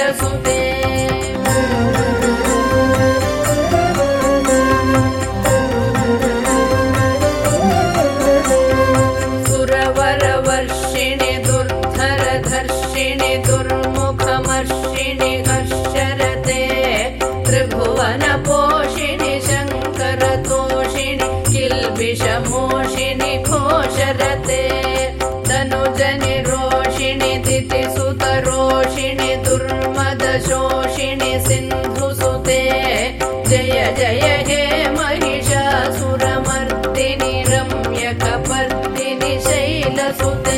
शैलसुते सुरवरवर्षिणि दुर्धरधर्षिणि दुर्मुखमर्षिणि हर्षरते त्रिभुवनपोषिणि शङ्करतोषिणि किल्बिषमोषिणि घोषरते तनुजनि रोषिणि दितिसुतरोषिणि दुर्मदशोषिणि सिन्धुसुते जय जय हे महिषासुरमर्दिनि रम्यकपर्दिनि शैलसुते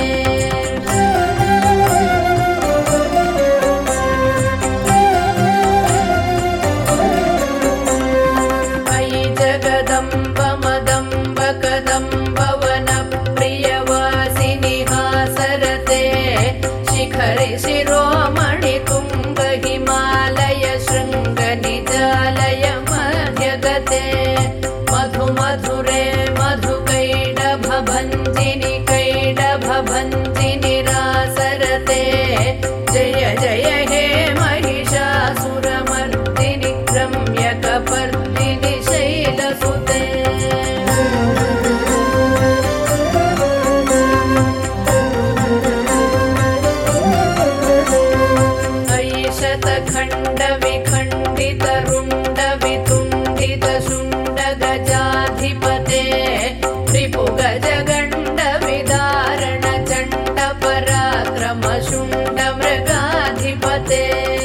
अयि जगदम्ब मदम्ब कदम्ब वनप्रियवासिनि हासरते शिखरि शिरोमणि तुङ्ग हिमालय शृङ्ग निजालय मध्यगते मधुमधुरे मधुकैडभभञ्जिनि कैडभभञ्जिनि रासरते जय जय हे महिषासुरमर्दिनि रम्यकपर्दिनि शैलसुते अयि शतखण्डविखण्डितरुण्डवितुण्डितशुण्डगजाधिपते रिपुगजगण्डविदारणचण्डपराक्रमशुण्डमृगाधिपते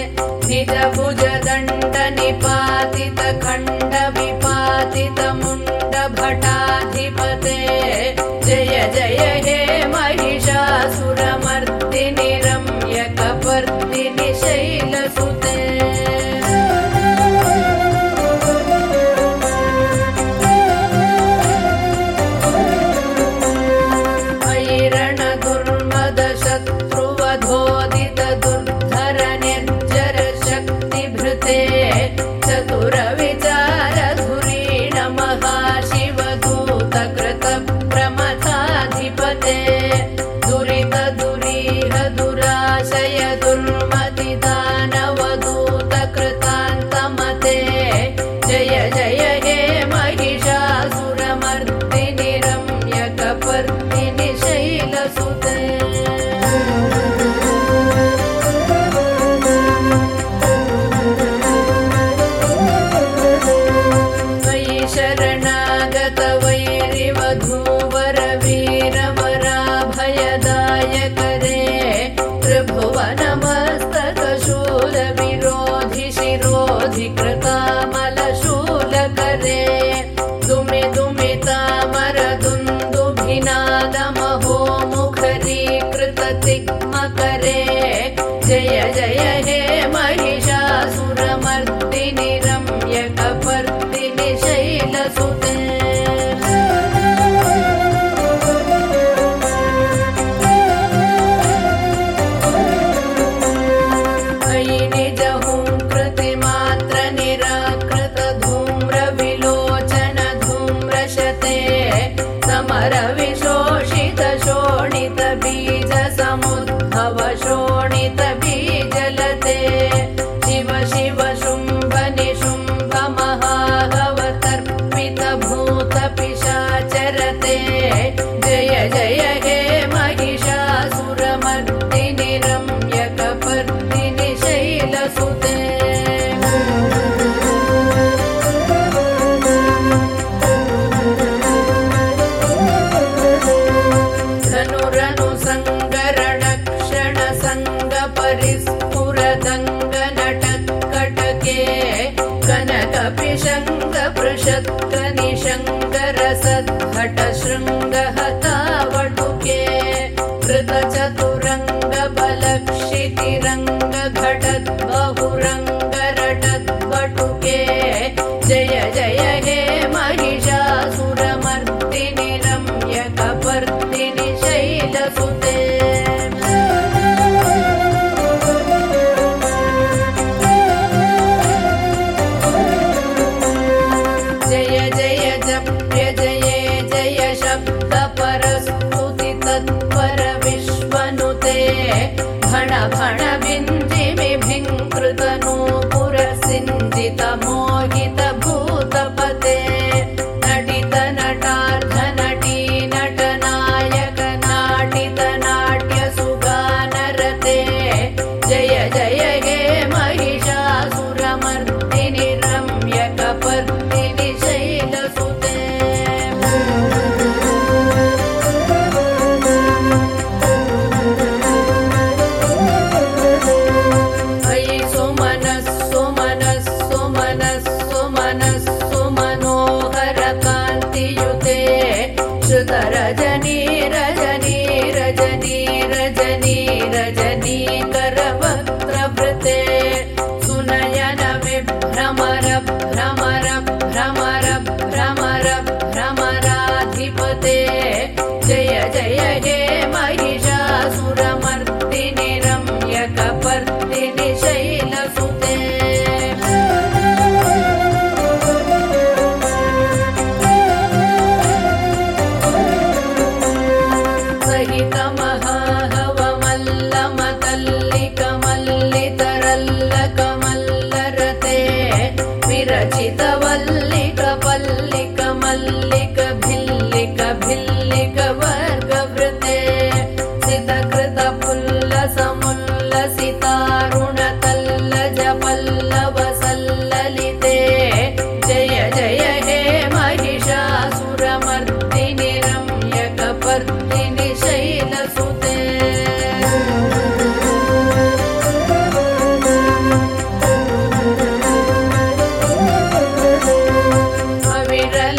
निजभुजदण्डनिपातितखण्डविपातितमुण्डभटाधिपते जय जय हे महिषासुरमर्दिनि रम्यकपर्दिनि शैलसुते अयि रणदुर्मदशत्रुवधोदित दुर्धर निर्जर शक्तिभृते चतुरविचारधुरीण महाशिवदूतकृत प्रमथाधिपते दुरित दुरीह दुराशय दुर्मतिदानवदूतकृतान्तमते जय जय हे महिषासुरमर्दिनि रम्यकपर्दिनि शैलसुते अयि शरणागत वैरिवधूवर वीरवराभयदायकरे त्रिभुवनमस्तकशूलविरोधि शिरोधि कृतामलशूलकरे दुमि दुमितामरदुन्दुभिनादमहो मुखरीकृततिग्मकरे जय जय हे महिषासुरमर्दिनि रम्यकपर्दिनि शैलसुते अयि निजहुङ्कृतिमात्र निराकृत धूम्रविलोचन धूम्रशते समरविशोषित शोणित बीज समुद्भव शोणित बीजलते शिव शिव शुम्भ निशुम्भ महाहवतर्पित भूत पिशाचरते जय जय हे महिषासुरमर्दिनि रम्यकपर्दिनि शैलसुते धनुरनु सङ्गरणक्षण सङ्गपरिस्फुरदङ्गनटत्कटके कनकपिशङ्गपृषत्कनिशङ्गरसद्घट शृङ्गहतावटुके कृतचतुरङ्गबलक्षितिरङ्गघटद्बहुरङ्गरटद्वटुके जय जय हे महिषासुरमर्दिनि रम्यकपर्दिनि शैलसुते जय जय जप्य जये जय शब्दपरस्तुति तत्पर विश्वनुते भण भण भिञ्जिमिभिङ्कृतनूपुर सिञ्जित मोहित भूतपते नटित नटार्ध नटी नटनायक नाटित नाट्य सुगानरते जय जय हे महिषासुरमर्दिनि रम्यकपर्दिनि शैलसुते अयि सुमनः सुमनः सुमनः सुमनः सुमनोहर कान्तियुते श्रुतरजनी रजनी रजनी रजनी रजनी करवक्त्रवृते सुनयन विभ्रमर भ्रमर भ्रमर भ्रमर भ्रमराधिपते जय जय हे महिषासुरमर्दिनि रम्यकपर्दिनि शैलसुते सहित महाहवमल्लमतल्लिकमल्लितरल्लकमल्लरते विरचित वल्लिक पल्लिक मल्लिक भिल्लिक भिल्लिक वर्गवृते सितकृत पुल्लसमुल्लसितारुणतल्लज पल्लव सल्ललिते जय जय हे महिषासुरमर्दिनि रम्यकपर्दिनि शैलसुते अविरल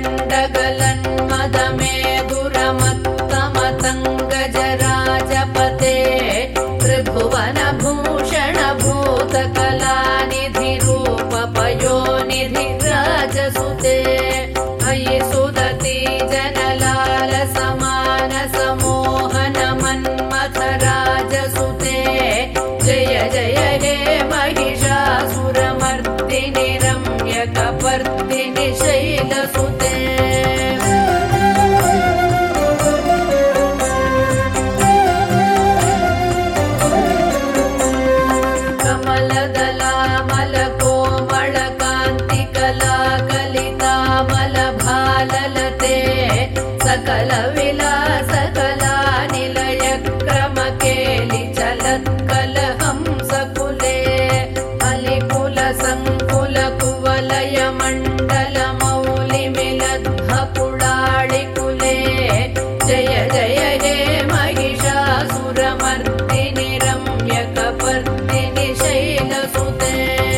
गण्डगलन्मदमेधुरमत्तमतङ्गजराजपते त्रिभुवनभूषण भूतकलानिधि रूपपयोनिधि राजसुते अयि सुदती जनलाल समान समोहन मन्मथ राजसुते जय जय हे महिषासुरमर्दिनि रम्यकपर्दिनि शैलसुते कमलदलामलकोमलकान्तिकलाकलितामलभाललते सकलविलासकलानिलयक्रमकेलि चलत्कलहंसकुले अलिकुलसङ्कुलकुवलयमण्डलमौलिमिलद्भकुलाळिकुले जय जय हे महिषासुरमर्दिनि रम्यकपर्दिनि शैलसुते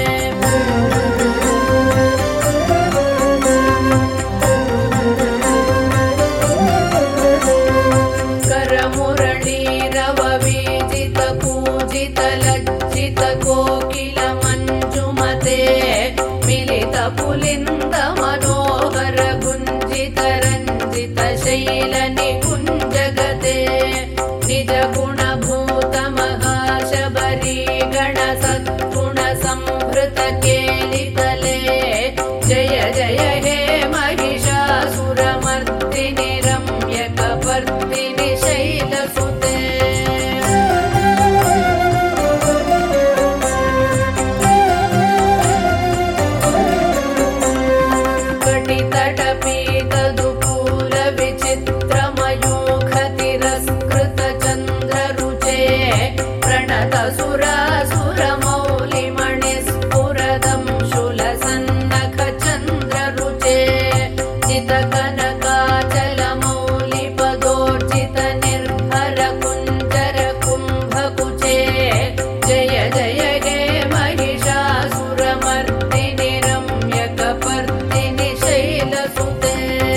करमुरळीरववीजित पूजित लज्जित कोकिल मञ्जुमते मिलित पुलिन्द मनोहर गुञ्जित रञ्जित शैल निकुञ्जगते निज गुणभूत महाशबरी गण सद्गुण संभृत केलितले जय जय हे महिषासुरमर्दिनि रम्यकपर्दिनि शैलसुते कटितटपीतदुकूल विचित्रमयूखतिरस्कृत चन्द्ररुचे प्रणत सुरासुरमौलिमणिस्फुरदं शूलसन्नख चन्द्ररुचे चितकनकाचलमौलिपदोर्जित निर्भर कुञ्जर कुम्भकुचे जय जय हे महिषासुरमर्दिनि रम्यकपर्दिनि शैलसुते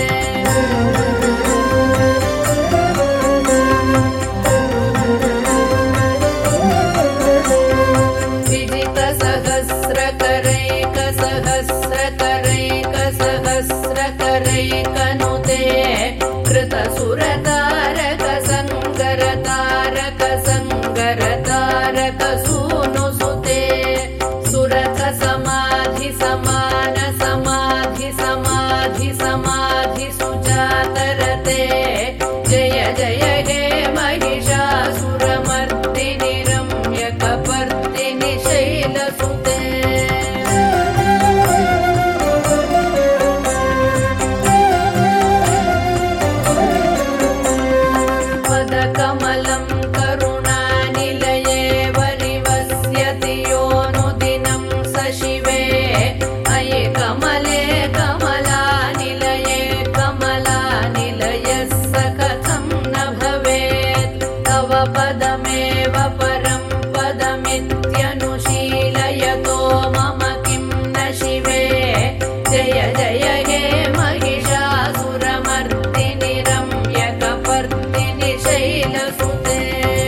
विजित सहस्रकरैक सहस्रकरैक सहस्रकरैकनुते कृत सुरतारक सङ्गरतारक सङ्गरतारक सूनुसुते सुरथ समाधि समान समाधि समाधि समाधि सुजातरते जय जय हे महिषासुरमर्दिनि एव परं पदमित्यनुशीलयतो मम किं न शिवे जय जय हे महिषासुरमर्दिनि रम्यकपर्दिनि शैलसुते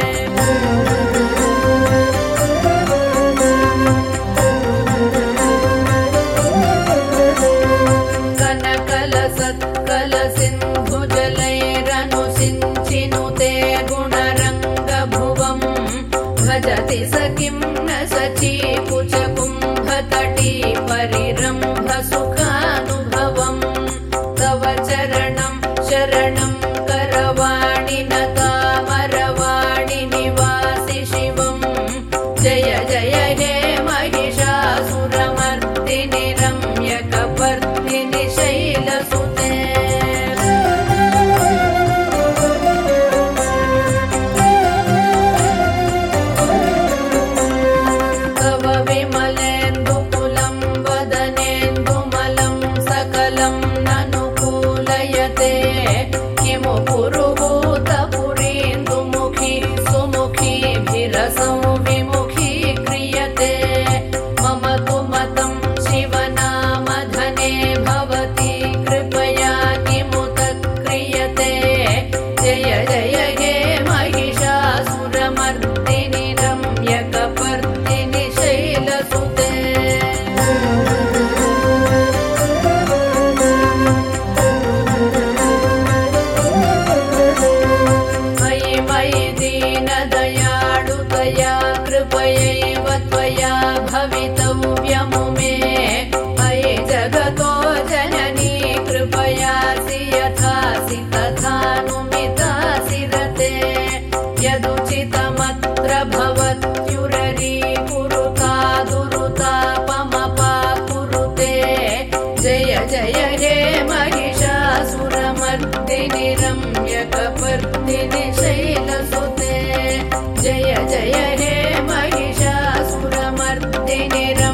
कनकलसत्कलसिन्धुजलैरनुसिञ्चिनुते गुणरङ्गभुवम् भजति स किं न सचीकुचकुम्भतटी परिरम्भसुखानुभवम् तव चरणं शरणं करवाणि न तामरवाणि निवासि शिवम् जय जय हे महिषासुरमर्दिनि रम्यकपर्दिनि शैलसुते तव विमलेन्दुकुलं वदनेन्दुमलं सकलं ननुकूलयते किमु पुरुहूतपुरीन्दुमुखी सुमुखीभिरसौ विमुखी क्रियते मम तु मतं शिवनामधने भवति कृपया किमुत क्रियते जय जय हे महिषासुरमर्दिनि रम्यकपर्दिनि शैलसुते मयि मयि दीनदयाळुतया कृपयैव त्वया भवितव्यमुमे अयि जगतो जननी कृपयासि यथासि तथानुमितासि रते यदुचितमत्र भवत्युररीकुरुता दुरुतापमपाकुरुते जय जय हे महिषासुरमर्दिनि रम्यकपर्दिनि शैलसुते जय जय हे महिषासुरमर्दिनि